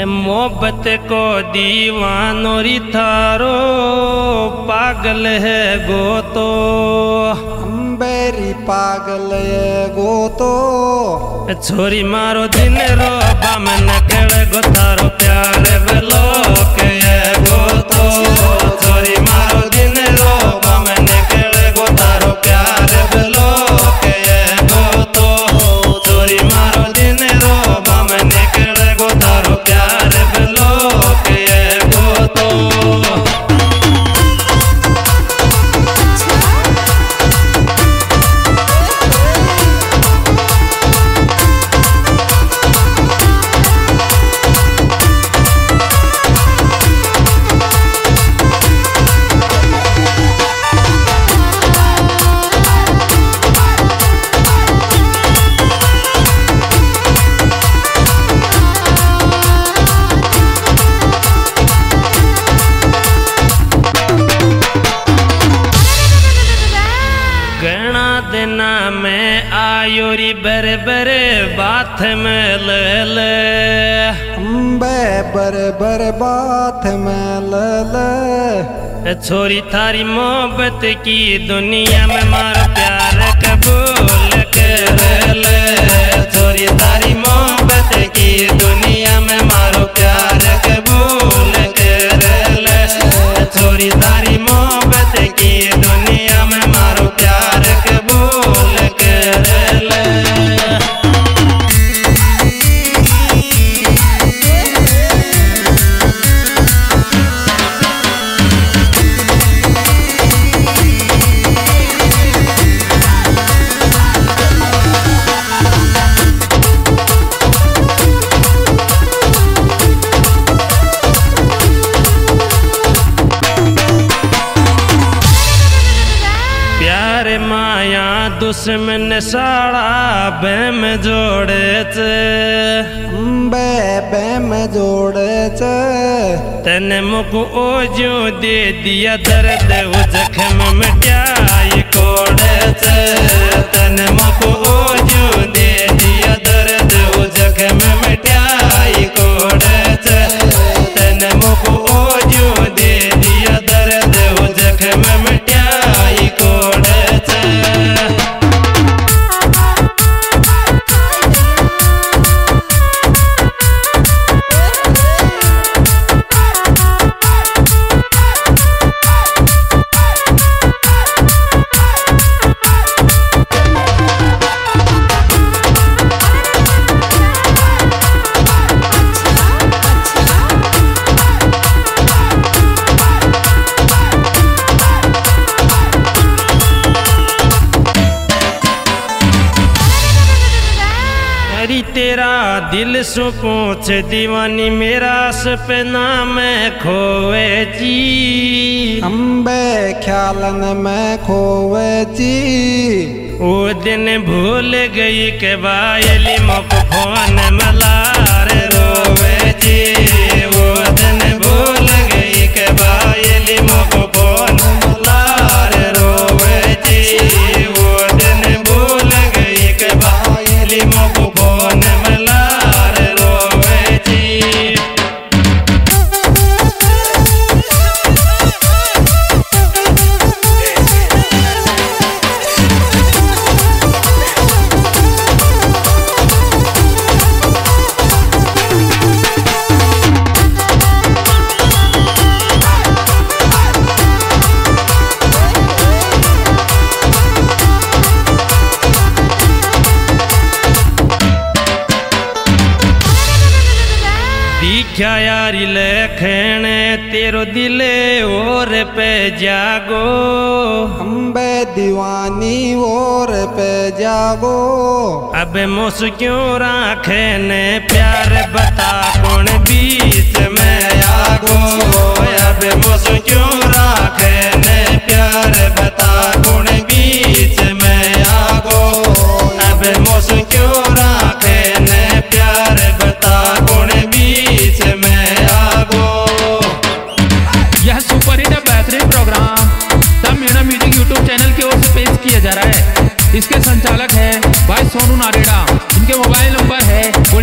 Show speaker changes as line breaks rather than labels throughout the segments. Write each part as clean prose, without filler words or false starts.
मोहब्बत को दीवानो री थारो पागल है गो तो
बेरी पागल है गो तो
छोरी मारो दिन रो बामन केड़ गो थारो प्यार बेलो के गो तो छोरी मारो दिन रो बामन केड़ गो थारो प्यार बेलो के गो तो छोरी मारो दिन रो बामन केड़ गो थारो प्यार बेलो के गो तो देना में आयोरी बरे बरे बात में ले
अम्बे बरे बरे बात में ले
छोरी थारी मोहब्बत की दुनिया में मारो प्यार कबूल कर ले छोरी थारी मोहब्बत की दुनिया में मारो प्यार कबूल कर ले छोरी थारी मोहब्बत की दुनिया में मारो प्यार कबूल कर ले माया दुश्मन साड़ा बेम जोड़े
बेम जोड़े
तने मुको ओजू दे दिया दर्द वो जख्म मिटाई कोड़े तने मुको ओजू दे दिया दर्द वो जख्म मिटाई कोड़े तने मुको ओजू दे दिया दर्द वो जख्म मिटाई कोड़े तेरा दिल सु पूछ दीवानी मेरा सपना में खोवे जी
अम्बे ख्यालन में खोवे जी
वो दिन भूल गई के बायली मुख फोन मलार रोवे जी वो दिन भूल गई के बायली मुख फोन मलार रोवे जी वो दिन भूल गई के बायली मुख फोन मलार रोवे जी क्या यारी लखने तेरो दिले और पे जागो
अम्बे दीवानी और पे जागो
अब मुस क्यों राखे ने प्यार बता कौन बीच में आगो अब मुस क्यों राखे ने प्यार बता कौन बीच में आगो अब मुस क्यों राखे ने प्यार बता कौन बीच में आगो।
यह सुपर हिट बेहतरीन programme the Meena music YouTube channel की ओर से पेश किया जा रहा है। इसके संचालक है भाई सोनू नारेड़ा। इनके मोबाइल नंबर है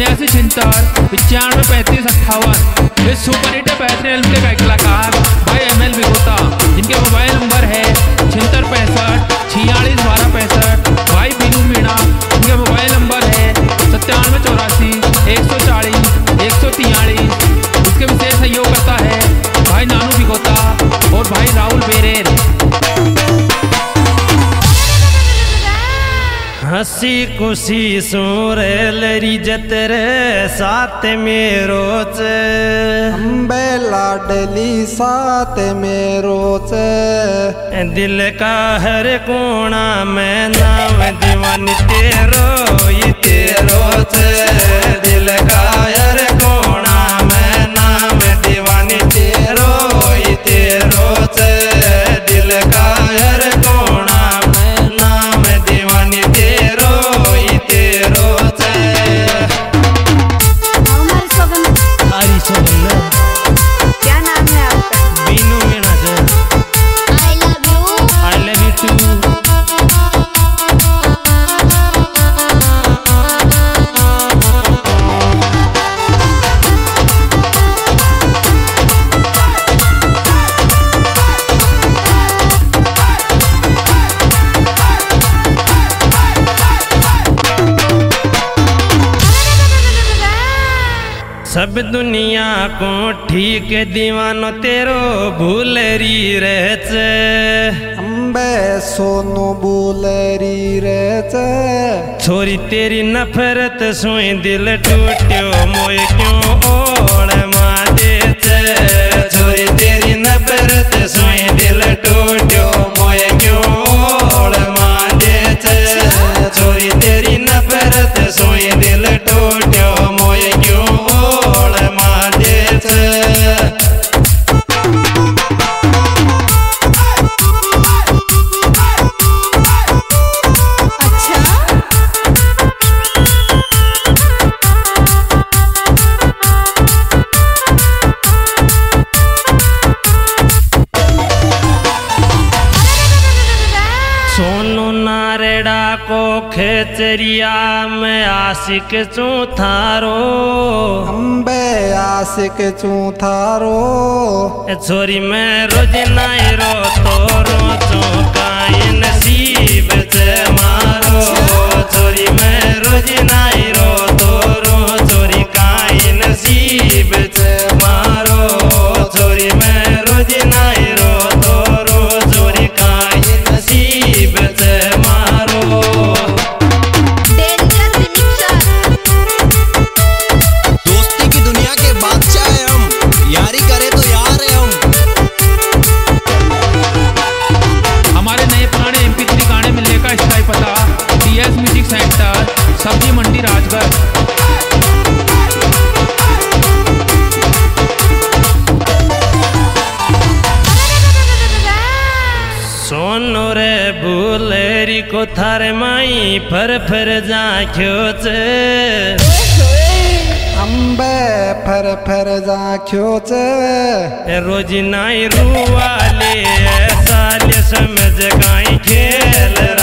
7976953558। इस सुपर हिट बेहतरीन फिल्म के गायक कलाकार भाई ML विगोता, जिनके मोबाइल नंबर है 7665461265। भाई बीनू मीणा, इनके मोबाइल नंबर है 9784 140 143। इसके विशेष सहयोग करता है भाई नानू विगोता और भाई राहुल बेरेर।
हंसी खुशी सूरे लरी जतरे साथ मेरो चे
अम्बे लाडली साथ मेरो चे
दिल का हर कोना में नाम दीवानी तेरो ये तेरो चे दिल का हर कोना में नाम दीवानी तेरो ये तेरो चे दिल का हर कोना में नाम दीवानी तेरो ये तेरो चे। हमारी सोगन
क्या नाम है आपका?
बीनू मीणा जी।
I love you.
I love you too. सब दुनिया को ठीक दीवानो तेरो भूलरी रहचे
अम्बे सोनू बुलेरी रे चे
छोरी तेरी नफरत सोई दिल टूट्यो मोय क्यों ओढ़ मादे चे छोरी तेरी नफरत सोई दिल टूट्यो मोय क्यों ओढ़ मादे चे छोरी तेरी नफरत सोई दिल टूट्यो मोय क्यों ओढ़ मादे चे।
अच्छा,
सोनू नारेड़ा को खेचरिया में आशिक चू थारो
अम्बे आशिक चू थारो
छोरी मैं रोज नाई रो तो रो चौकाई नसीब से मारो छोरी मैं रोज नाई रो तो रो छोरी काई नसीब से मारो छोरी मैं रोज नाई रो तो रो छोरी काई नसीब से मारो।
Dangerous mixer.
दोस्ती की दुनिया के बादशाह है हम, यारी करे तो यार है हम।
हमारे नए पुराने MP3 गाने मिलने का स्थायी पता DS म्यूजिक सेंटर, सब्जी मंडी, राजगढ़।
सोनो रे भूलेरी को थारे माई फर जाख्यो चे
अम्बे फर जाख्यो चे
रोज नाई रुवाले साले समझ गाई खेल